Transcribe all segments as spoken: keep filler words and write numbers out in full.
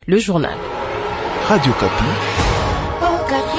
Le journal. Radio Kapi. Oh, Kapi.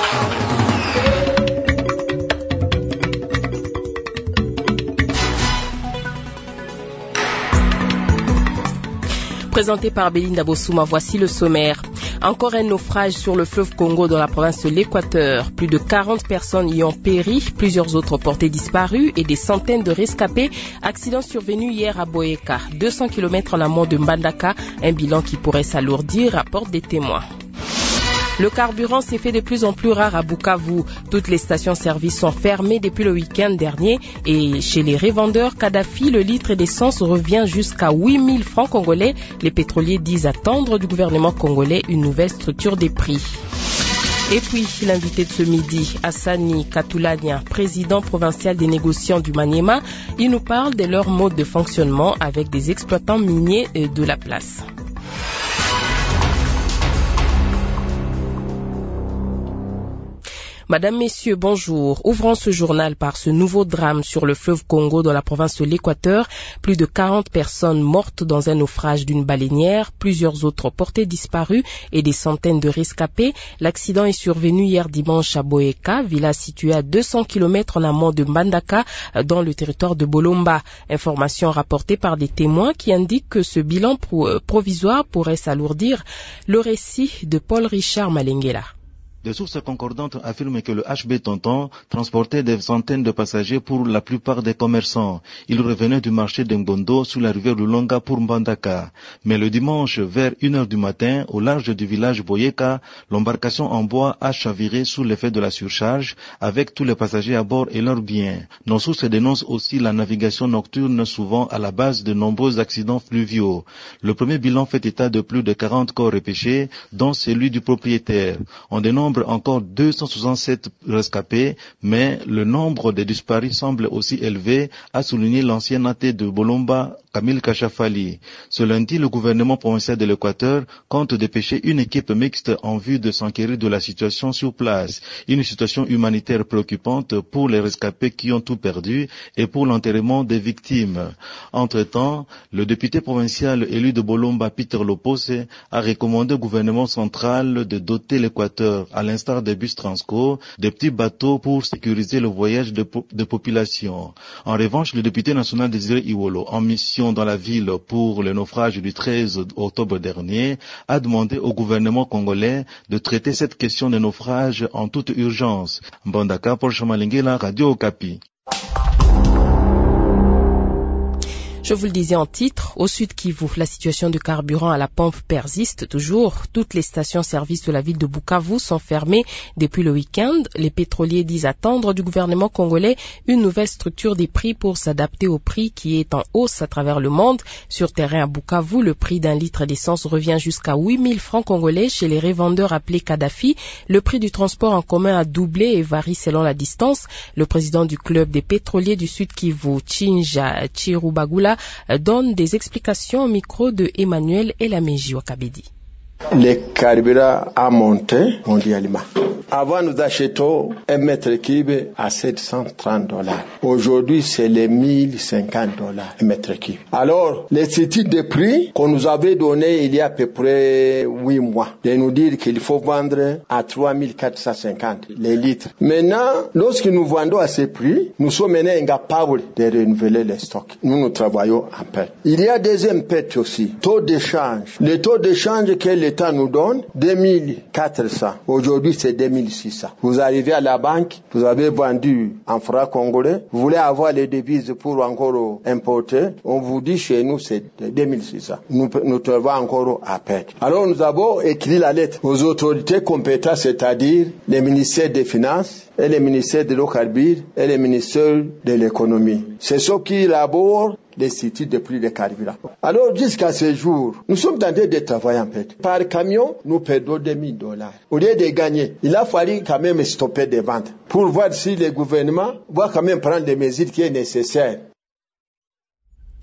Présenté par Belinda Bossouma, voici le sommaire. Encore un naufrage sur le fleuve Congo dans la province de l'Équateur. Plus de quarante personnes y ont péri, plusieurs autres portés disparus et des centaines de rescapés. Accident survenu hier à Boyeka, deux cents kilomètres en amont de Mbandaka. Un bilan qui pourrait s'alourdir, rapportent des témoins. Le carburant s'est fait de plus en plus rare à Bukavu. Toutes les stations-service sont fermées depuis le week-end dernier et chez les revendeurs Kadhafi, le litre d'essence revient jusqu'à huit mille francs congolais. Les pétroliers disent attendre du gouvernement congolais une nouvelle structure des prix. Et puis, l'invité de ce midi, Hassani Katoulania, président provincial des négociants du Maniema, il nous parle de leur mode de fonctionnement avec des exploitants miniers de la place. Madame, Messieurs, bonjour. Ouvrons ce journal par ce nouveau drame sur le fleuve Congo dans la province de l'Équateur. Plus de quarante personnes mortes dans un naufrage d'une baleinière, plusieurs autres portés disparus et des centaines de rescapés. L'accident est survenu hier dimanche à Boyeka, village situé à deux cents kilomètres en amont de Mbandaka, dans le territoire de Bolomba. Information rapportée par des témoins qui indiquent que ce bilan pro- provisoire pourrait s'alourdir. Le récit de Paul Richard Malengela. Des sources concordantes affirment que le H B Tonton transportait des centaines de passagers pour la plupart des commerçants. Il revenait du marché d'Ngondo sous la rivière Lulonga pour Mbandaka. Mais le dimanche, vers une heure du matin, au large du village Boyeka, l'embarcation en bois a chaviré sous l'effet de la surcharge, avec tous les passagers à bord et leurs biens. Nos sources dénoncent aussi la navigation nocturne, souvent à la base de nombreux accidents fluviaux. Le premier bilan fait état de plus de quarante corps repêchés, dont celui du propriétaire. On dénombre encore deux cent soixante-sept rescapés, mais le nombre de disparus semble aussi élevé, a souligné l'ancien athée de Bolomba, Camille Kachafali. Ce lundi, le gouvernement provincial de l'Équateur compte dépêcher une équipe mixte en vue de s'enquérir de la situation sur place. Une situation humanitaire préoccupante pour les rescapés qui ont tout perdu et pour l'enterrement des victimes. Entre-temps, le député provincial élu de Bolomba, Peter Lopose, a recommandé au gouvernement central de doter l'Équateur, à l'instar des bus Transco, des petits bateaux pour sécuriser le voyage de, po- de population. En revanche, le député national Désiré Iwolo, en mission dans la ville pour le naufrage du treize octobre dernier, a demandé au gouvernement congolais de traiter cette question de naufrage en toute urgence. Mbandaka, Paul Chamalengela, Radio Okapi. Je vous le disais en titre, au sud Kivu, la situation de carburant à la pompe persiste toujours. Toutes les stations-service de la ville de Bukavu sont fermées depuis le week-end. Les pétroliers disent attendre du gouvernement congolais une nouvelle structure des prix pour s'adapter au prix qui est en hausse à travers le monde. Sur terrain à Bukavu, le prix d'un litre d'essence revient jusqu'à huit mille francs congolais chez les revendeurs appelés Kadhafi. Le prix du transport en commun a doublé et varie selon la distance. Le président du club des pétroliers du sud Kivu, Chinja Chirubagula, donne des explications au micro de Emmanuel Elameji Wakabedi. Le carburant a monté mondialement. Avant, nous achetons un mètre cube à sept cent trente dollars. Aujourd'hui, c'est les mille cinquante dollars un mètre cube. Alors, les études de prix qu'on nous avait donné il y a à peu près huit mois, de nous dire qu'il faut vendre à trois mille quatre cent cinquante les litres. Maintenant, lorsque nous vendons à ces prix, nous sommes maintenant incapables de renouveler les stocks. Nous, nous travaillons en paix. Il y a deuxième perte aussi, taux d'échange. Le taux d'échange que l'État nous donne, deux mille quatre cents. Aujourd'hui, c'est deux mille six cents. Vous arrivez à la banque, vous avez vendu en francs congolais, vous voulez avoir les devises pour encore importer, on vous dit chez nous, c'est deux mille six cents. Nous, nous travaillons encore à peine. Alors, nous avons écrit la lettre aux autorités compétentes, c'est-à-dire les ministères des Finances, et les ministères de l'Ocarbire, et les ministères de l'Économie. C'est ceux qui élaborent les sites de prix de carburant. Alors, jusqu'à ce jour, nous sommes en train de travailler en fait. Par camion, nous perdons deux mille dollars. Au lieu de gagner, il a fallu quand même stopper des ventes pour voir si le gouvernement va quand même prendre les mesures qui sont nécessaires.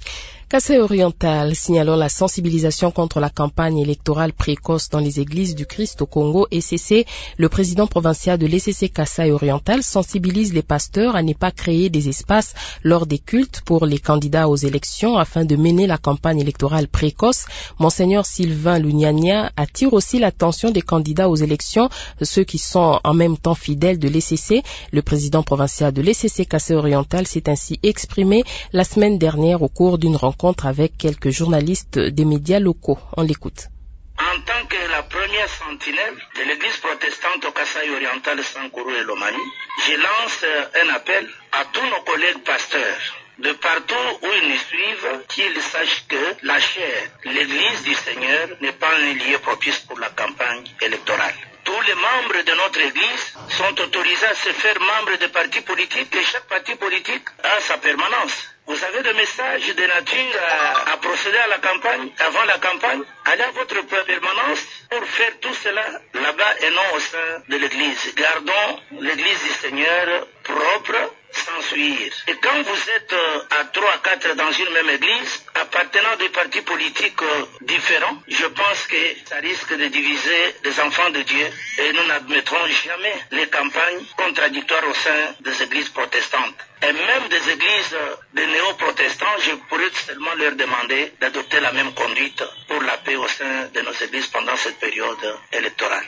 Kasaï oriental, signalons la sensibilisation contre la campagne électorale précoce dans les églises du Christ au Congo E C C. Le président provincial de l'E C C Kasaï oriental sensibilise les pasteurs à ne pas créer des espaces lors des cultes pour les candidats aux élections afin de mener la campagne électorale précoce. Monseigneur Sylvain Lugnania attire aussi l'attention des candidats aux élections, ceux qui sont en même temps fidèles de l'E C C. Le président provincial de l'E C C Kasaï oriental s'est ainsi exprimé la semaine dernière au cours d'une rencontre avec quelques journalistes des médias locaux. On l'écoute. En tant que la première sentinelle de l'église protestante au Kasaï oriental Sankourou et Lomami, je lance un appel à tous nos collègues pasteurs de partout où ils nous suivent, qu'ils sachent que la chair, l'église du Seigneur, n'est pas un lieu propice pour la campagne électorale. Tous les membres de notre église sont autorisés à se faire membres de partis politiques et chaque parti politique a sa permanence. Vous avez des messages de nature à, à procéder à la campagne, avant la campagne, allez à votre permanence pour faire tout cela là-bas et non au sein de l'église. Gardons l'église du Seigneur propre, sans suivre. Et quand vous êtes à trois, quatre dans une même église, appartenant des partis politiques différents, je pense que ça risque de diviser les enfants de Dieu et nous n'admettrons jamais les campagnes contradictoires au sein des églises protestantes. Et même des églises de néo-protestants, je pourrais seulement leur demander d'adopter la même conduite pour la paix au sein de nos églises pendant cette période électorale.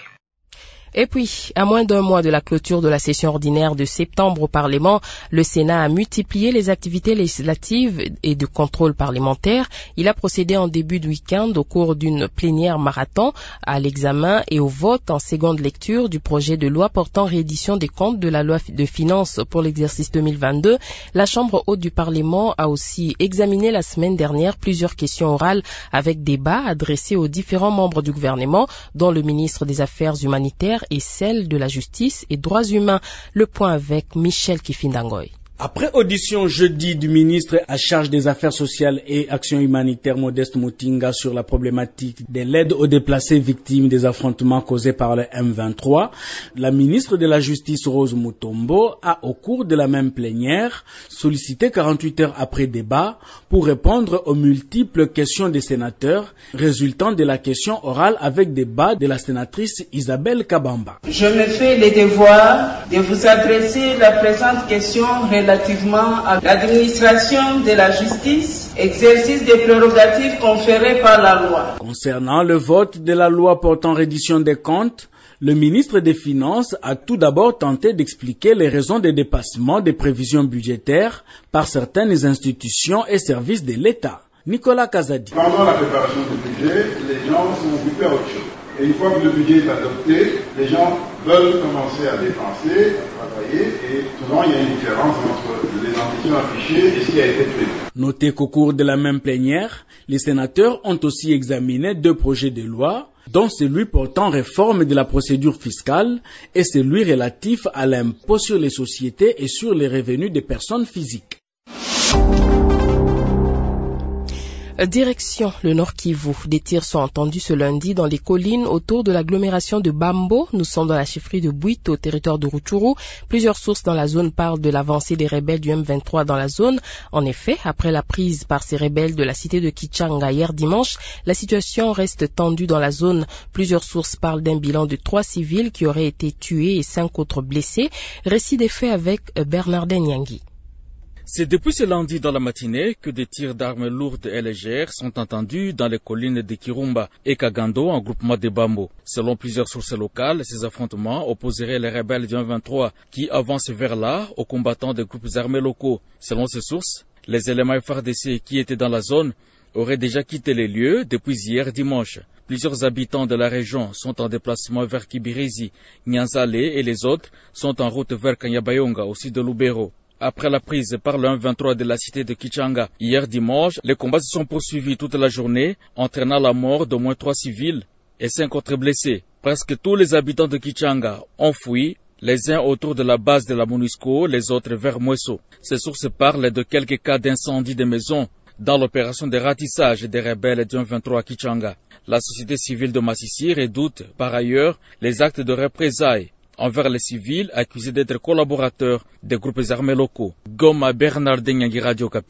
Et puis, à moins d'un mois de la clôture de la session ordinaire de septembre au Parlement, le Sénat a multiplié les activités législatives et de contrôle parlementaire. Il a procédé en début de week-end au cours d'une plénière marathon à l'examen et au vote en seconde lecture du projet de loi portant réédition des comptes de la loi de finances pour l'exercice deux mille vingt-deux. La Chambre haute du Parlement a aussi examiné la semaine dernière plusieurs questions orales avec débat adressés aux différents membres du gouvernement, dont le ministre des Affaires humanitaires et celle de la justice et droits humains. Le point avec Michel Kifindangoy. Après audition jeudi du ministre à charge des Affaires sociales et Action humanitaire Modeste Mutinga sur la problématique de l'aide aux déplacés victimes des affrontements causés par le M vingt-trois, la ministre de la Justice Rose Mutombo a, au cours de la même plénière, sollicité quarante-huit heures après débat pour répondre aux multiples questions des sénateurs résultant de la question orale avec débat de la sénatrice Isabelle Kabamba. Je me fais le devoir de vous adresser la présente question relativement à l'administration de la justice, exercice des prérogatives conférées par la loi. Concernant le vote de la loi portant reddition des comptes, le ministre des Finances a tout d'abord tenté d'expliquer les raisons des dépassements des prévisions budgétaires par certaines institutions et services de l'État. Nicolas Kazadi. Pendant la préparation du budget, les gens sont occupés à autre chose. Et une fois que le budget est adopté, les gens veulent commencer à dépenser, à travailler, et souvent il y a une différence entre les ambitions affichées et ce qui a été prévu. Notez qu'au cours de la même plénière, les sénateurs ont aussi examiné deux projets de loi, dont celui portant réforme de la procédure fiscale et celui relatif à l'impôt sur les sociétés et sur les revenus des personnes physiques. Direction le Nord Kivu. Des tirs sont entendus ce lundi dans les collines autour de l'agglomération de Bambo. Nous sommes dans la chefferie de Bouite, au territoire de Rutshuru. Plusieurs sources dans la zone parlent de l'avancée des rebelles du M vingt-trois dans la zone. En effet, après la prise par ces rebelles de la cité de Kichanga hier dimanche, la situation reste tendue dans la zone. Plusieurs sources parlent d'un bilan de trois civils qui auraient été tués et cinq autres blessés. Récit des faits avec Bernardin Nyangui. C'est depuis ce lundi dans la matinée que des tirs d'armes lourdes et légères sont entendus dans les collines de Kirumba et Kagando en groupement de Bambo. Selon plusieurs sources locales, ces affrontements opposeraient les rebelles du M vingt-trois qui avancent vers là aux combattants des groupes armés locaux. Selon ces sources, les éléments F R D C qui étaient dans la zone auraient déjà quitté les lieux depuis hier dimanche. Plusieurs habitants de la région sont en déplacement vers Kibirizi, Nyanzale et les autres sont en route vers Kanyabayonga au sud de Lubero. Après la prise par le M vingt-trois de la cité de Kichanga hier dimanche, les combats se sont poursuivis toute la journée, entraînant la mort d'au moins trois civils et cinq autres blessés. Presque tous les habitants de Kichanga ont fui, les uns autour de la base de la MONUSCO, les autres vers Mweso. Ces sources parlent de quelques cas d'incendie de maisons dans l'opération de ratissage des rebelles du M vingt-trois à Kichanga. La société civile de Massissi redoute par ailleurs les actes de représailles envers les civils accusés d'être collaborateurs des groupes armés locaux. Goma, Bernardin Nyangui, Radio Kapi.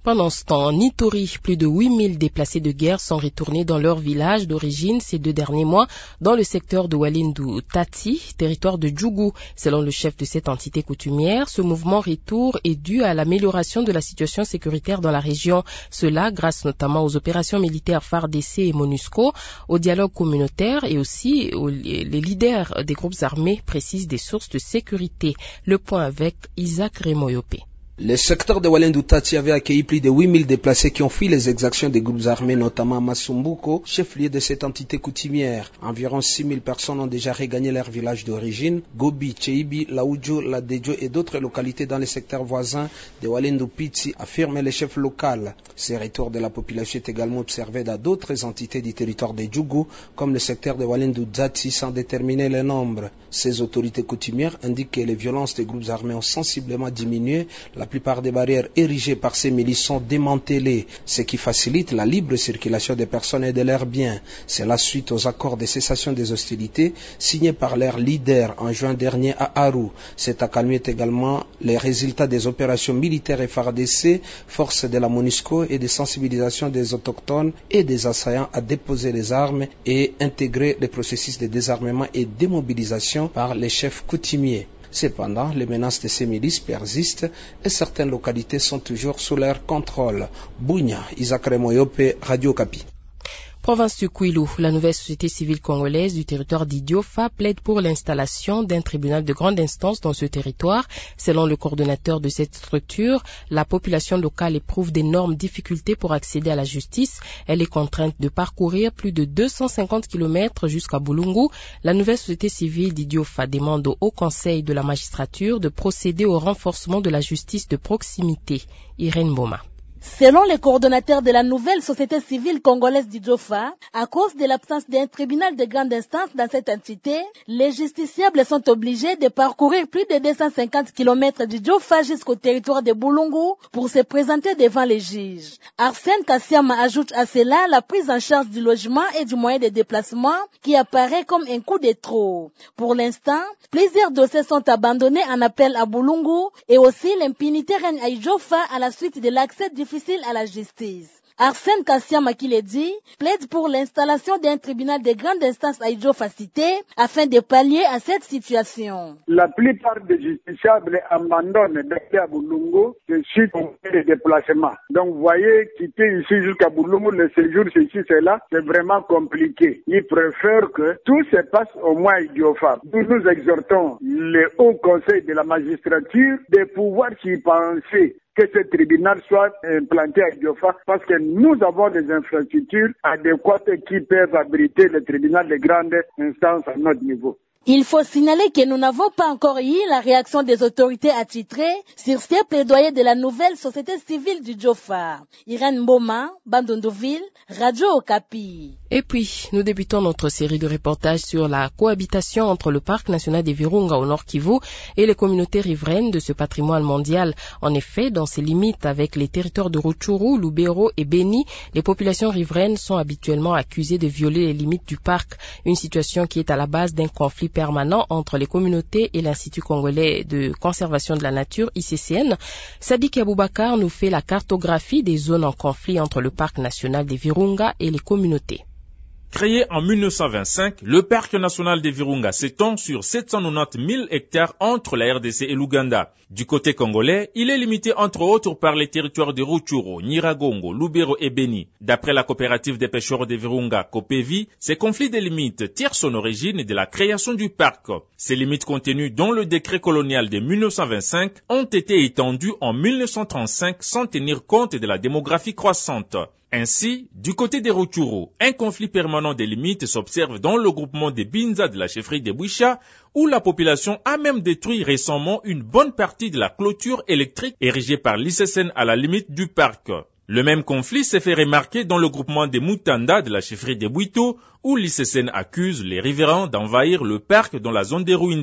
Pendant ce temps, en Ituri, plus de huit mille déplacés de guerre sont retournés dans leur village d'origine ces deux derniers mois dans le secteur de Walendu Tati, territoire de Djougou. Selon le chef de cette entité coutumière, ce mouvement retour est dû à l'amélioration de la situation sécuritaire dans la région. Cela grâce notamment aux opérations militaires F A R D C et MONUSCO, au dialogue communautaire et aussi aux les leaders des groupes armés précisent des sources de sécurité. Le point avec Isaac Remoyope. Le secteur de Walendu Tati avait accueilli plus de huit mille déplacés qui ont fui les exactions des groupes armés, notamment à Masumbuko, chef-lieu de cette entité coutumière. Environ six mille personnes ont déjà regagné leur village d'origine, Gobi, Cheibi, Laoudjo, Ladejo et d'autres localités dans les secteurs voisins de Walendu Pitsi, affirme le chef local. Ces retours de la population est également observé dans d'autres entités du territoire de Djougou, comme le secteur de Walendu Tati, sans déterminer le nombre. Ces autorités coutumières indiquent que les violences des groupes armés ont sensiblement diminué. La plupart des barrières érigées par ces milices sont démantelées, ce qui facilite la libre circulation des personnes et de leurs biens. C'est la suite aux accords de cessation des hostilités signés par leurs leaders en juin dernier à Aru. Cet accalmie est également les résultats des opérations militaires F A R D C, forces de la MONUSCO et de sensibilisation des autochtones et des assaillants à déposer les armes et intégrer les processus de désarmement et démobilisation par les chefs coutumiers. Cependant, les menaces de ces milices persistent et certaines localités sont toujours sous leur contrôle. Bounia, Isaac Remoyope, Radio Kapi. Province du Kwilu, la nouvelle société civile congolaise du territoire d'Idiofa plaide pour l'installation d'un tribunal de grande instance dans ce territoire. Selon le coordonnateur de cette structure, la population locale éprouve d'énormes difficultés pour accéder à la justice. Elle est contrainte de parcourir plus de deux cent cinquante kilomètres jusqu'à Bulungu. La nouvelle société civile d'Idiofa demande au Haut Conseil de la magistrature de procéder au renforcement de la justice de proximité. Irène Boma. Selon les coordonnateurs de la nouvelle société civile congolaise d'Idiofa, à cause de l'absence d'un tribunal de grande instance dans cette entité, les justiciables sont obligés de parcourir plus de deux cent cinquante kilomètres d'Idiofa jusqu'au territoire de Bulungu pour se présenter devant les juges. Arsène Kassiama ajoute à cela la prise en charge du logement et du moyen de déplacement qui apparaît comme un coup de trop. Pour l'instant, plusieurs dossiers sont abandonnés en appel à Bulungu et aussi l'impunité règne à Idiofa à la suite de l'accès difficile à la justice. Arsène Kassiama, qui le dit, plaide pour l'installation d'un tribunal de grande instance à Idiofa cité afin de pallier à cette situation. La plupart des justiciables abandonnent d'aller à Bulungu suite au de déplacement. Donc vous voyez, quitter ici jusqu'à Bulungu, le séjour ceci, cela, c'est vraiment compliqué. Ils préfèrent que tout se passe au moins à Idiofa. Nous nous exhortons le Haut Conseil de la magistrature de pouvoir s'y penser, que ce tribunal soit implanté à Idiofa parce que nous avons des infrastructures adéquates qui peuvent abriter le tribunal de grande instance à notre niveau. Il faut signaler que nous n'avons pas encore eu la réaction des autorités attitrées sur ces plaidoyers de la nouvelle société civile du Djofa. Irène Mboma, Bandondoville, Radio Okapi. Et puis, nous débutons notre série de reportages sur la cohabitation entre le parc national des Virunga au Nord Kivu et les communautés riveraines de ce patrimoine mondial. En effet, dans ses limites avec les territoires de Rutshuru, Lubero et Beni, les populations riveraines sont habituellement accusées de violer les limites du parc, une situation qui est à la base d'un conflit permanent entre les communautés et l'Institut congolais de conservation de la nature, I C C N. Sadik Aboubakar nous fait la cartographie des zones en conflit entre le parc national des Virunga et les communautés. Créé en mille neuf cent vingt-cinq, le parc national des Virunga s'étend sur sept cent quatre-vingt-dix mille hectares entre la R D C et l'Ouganda. Du côté congolais, il est limité entre autres par les territoires de Rutshuru, Nyiragongo, Lubero et Beni. D'après la coopérative des pêcheurs des Virunga, Copevi, ces conflits de limites tirent son origine de la création du parc. Ces limites contenues dans le décret colonial de mille neuf cent vingt-cinq ont été étendues en mille neuf cent trente-cinq sans tenir compte de la démographie croissante. Ainsi, du côté des Rutshuru, un conflit permanent des limites s'observe dans le groupement des Binza de la chefferie de Bouicha, où la population a même détruit récemment une bonne partie de la clôture électrique érigée par l'I C S N à la limite du parc. Le même conflit s'est fait remarquer dans le groupement des Mutanda de la chefferie de Bouito, où l'I C S N accuse les riverains d'envahir le parc dans la zone des Ruindi.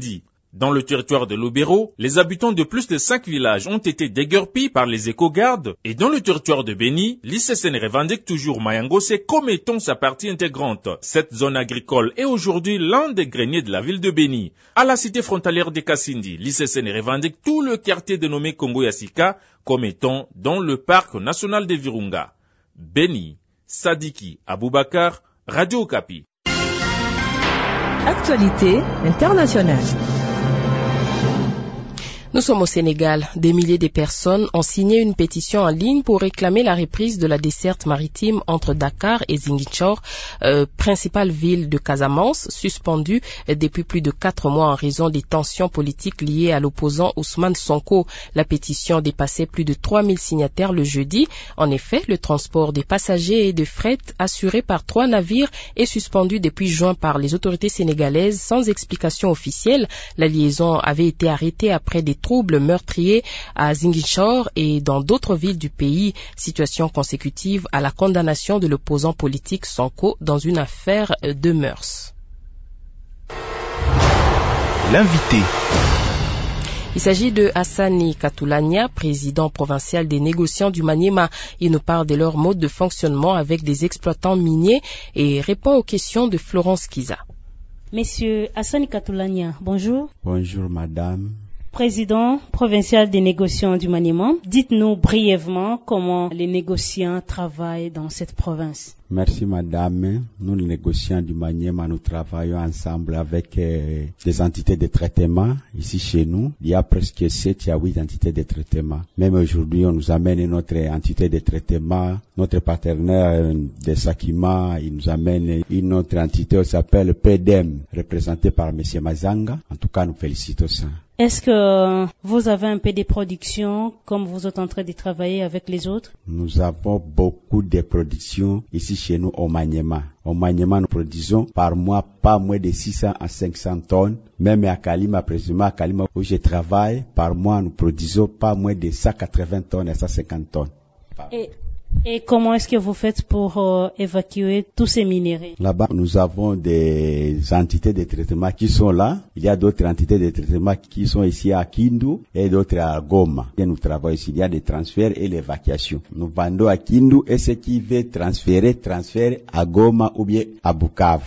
Dans le territoire de Lubero, les habitants de plus de cinq villages ont été déguerpis par les éco-gardes et dans le territoire de Beni, l'I C C N revendique toujours Mayangose comme étant sa partie intégrante. Cette zone agricole est aujourd'hui l'un des greniers de la ville de Beni. À la cité frontalière de Kassindi, l'I C C N revendique tout le quartier dénommé Congo Yassika comme étant dans le parc national de Virunga. Beni, Sadiki Aboubakar, Radio Okapi. Actualité internationale. Nous sommes au Sénégal. Des milliers de personnes ont signé une pétition en ligne pour réclamer la reprise de la desserte maritime entre Dakar et Ziguinchor, euh, principale ville de Casamance, suspendue depuis plus de quatre mois en raison des tensions politiques liées à l'opposant Ousmane Sonko. La pétition dépassait plus de trois mille signataires le jeudi. En effet, le transport des passagers et de fret assuré par trois navires est suspendu depuis juin par les autorités sénégalaises sans explication officielle. La liaison avait été arrêtée après des troubles meurtriers à Ziguinchor et dans d'autres villes du pays, situation consécutive à la condamnation de l'opposant politique Sonko dans une affaire de mœurs. L'invité. Il s'agit de Hassani Katoulania, président provincial des négociants du Maniema. Il nous parle de leur mode de fonctionnement avec des exploitants miniers et répond aux questions de Florence Kiza. Monsieur Hassani Katoulania, bonjour. Bonjour madame. Président provincial des négociants du Maniema, dites-nous brièvement comment les négociants travaillent dans cette province. Merci madame. Nous les négociants du Maniema, nous travaillons ensemble avec euh, des entités de traitement ici chez nous. Il y a presque sept à huit entités de traitement. Même aujourd'hui, on nous amène notre entité de traitement, notre partenaire de Sakima, il nous amène une autre entité qui s'appelle P D M, représentée par monsieur Mazanga. En tout cas, nous félicitons ça. Est-ce que vous avez un peu de production comme vous êtes en train de travailler avec les autres? Nous avons beaucoup de production ici chez nous au Maniema. Au Maniema, nous produisons par mois pas moins de six cents à cinq cents tonnes. Même à Kalima, précisément à Kalima où je travaille, par mois, nous produisons pas moins de cent quatre-vingts tonnes à cent cinquante tonnes. Et Et comment est-ce que vous faites pour euh, évacuer tous ces minéraux? Là-bas, nous avons des entités de traitement qui sont là. Il y a d'autres entités de traitement qui sont ici à Kindu et d'autres à Goma. Et nous travaillons ici. Il y a des transferts et l'évacuation. Nous vendons à Kindu et ce qui veut transférer, transfère à Goma ou bien à Bukavu.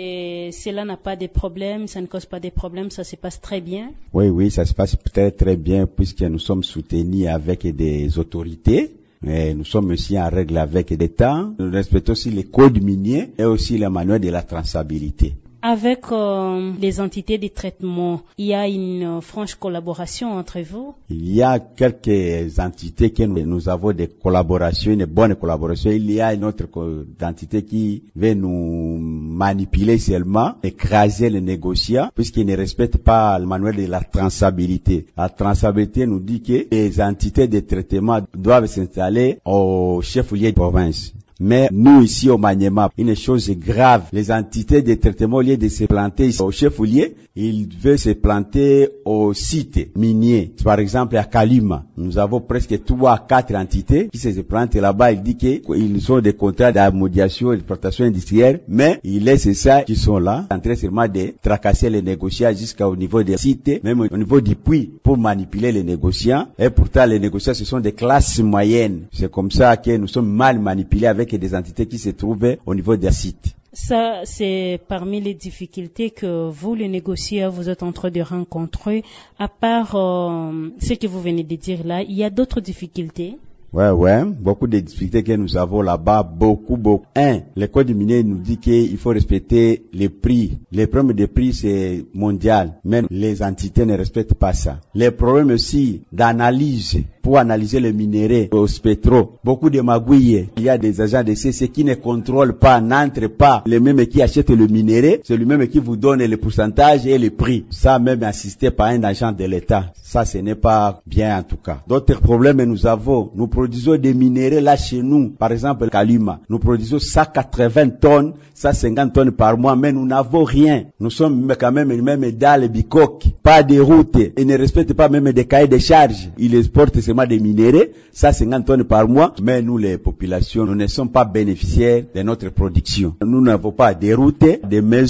Et cela n'a pas de problème, ça ne cause pas de problème, ça se passe très bien? Oui, oui, ça se passe très très bien puisque nous sommes soutenus avec des autorités. Et nous sommes aussi en règle avec l'État. Nous respectons aussi les codes miniers et aussi les manuels de la traçabilité. Avec euh, les entités de traitement, il y a une euh, franche collaboration entre vous? Il y a quelques entités que nous, nous avons des collaborations, une bonne collaboration. Il y a une autre entité qui veut nous manipuler seulement, écraser les négociants, puisqu'ils ne respectent pas le manuel de la traçabilité. La traçabilité nous dit que les entités de traitement doivent s'installer au chef-lieu de province. Mais nous, ici au Maniema, une chose grave, les entités de traitement, au lieu de se planter au chef-lieu, ils veulent se planter au site minier. Par exemple, à Kalima, nous avons presque trois, quatre entités qui se plantent là-bas. Il dit qu'ils ont des contrats d'amodiation et d'exploitation industrielle, mais ils laissent ça qui sont là, en train seulement de tracasser les négociants jusqu'au niveau des sites, même au niveau du puits, pour manipuler les négociants. Et pourtant, les négociants, ce sont des classes moyennes. C'est comme ça que nous sommes mal manipulés avec des entités qui se trouvaient au niveau des sites. Ça, c'est parmi les difficultés que vous, les négociants, vous êtes en train de rencontrer. À part euh, ce que vous venez de dire là, il y a d'autres difficultés? Ouais, ouais, beaucoup de difficultés que nous avons là-bas, beaucoup, beaucoup. Un, le code minier nous dit qu'il faut respecter les prix. Les problèmes de prix, c'est mondial. Même les entités ne respectent pas ça. Les problèmes aussi d'analyse, pour analyser les minéraux au spectro. Beaucoup de magouilles. Il y a des agents de C C qui ne contrôlent pas, n'entrent pas. Les mêmes qui achètent le minerai, c'est lui-même qui vous donne le pourcentage et le prix. Ça, même assisté par un agent de l'État. Ça, ce n'est pas bien en tout cas. D'autres problèmes nous avons. Nous produisons des minéraux là chez nous. Par exemple, Kalima. Nous produisons cent quatre-vingts tonnes, cent cinquante tonnes par mois, mais nous n'avons rien. Nous sommes quand même même dans les bicoques. Pas de route. Ils ne respectent pas même des cahiers de charges. Ils exportent seulement des minéraux, cent cinquante tonnes par mois, mais nous, les populations, nous ne sommes pas bénéficiaires de notre production. Nous n'avons pas de routes, de maisons,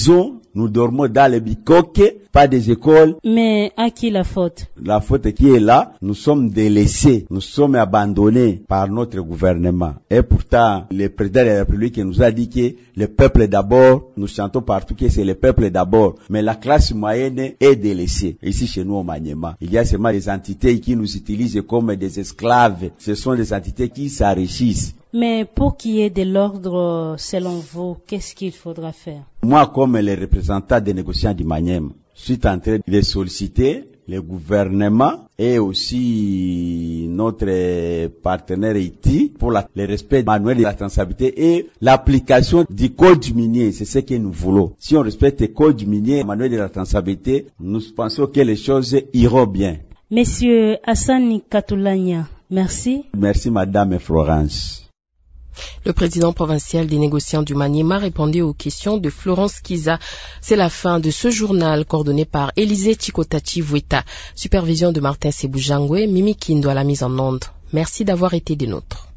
Nous dormons dans les bicoques, pas des écoles. Mais à qui la faute? La faute qui est là, nous sommes délaissés, nous sommes abandonnés par notre gouvernement. Et pourtant, le président de la République nous a dit que le peuple d'abord, nous chantons partout que c'est le peuple d'abord, mais la classe moyenne est délaissée. Ici chez nous au Maniema, il y a seulement des entités qui nous utilisent comme des esclaves. Ce sont des entités qui s'enrichissent. Mais pour qu'il y ait de l'ordre, selon vous, qu'est-ce qu'il faudra faire? Moi, comme le représentant des négociants du Maniema, je suis en train de solliciter le gouvernement et aussi notre partenaire Haïti pour la, le respect manuel de la traçabilité et l'application du code minier. C'est ce que nous voulons. Si on respecte le code minier, manuel de la traçabilité, nous pensons que les choses iront bien. Monsieur Hassani Katulanya, merci. Merci Madame Florence. Le président provincial des négociants du Maniema répondait aux questions de Florence Kiza. C'est la fin de ce journal coordonné par Élisée Chikotati Vueta. Supervision de Martin Sebujangwe, Mimi Kindo à la mise en onde. Merci d'avoir été des nôtres.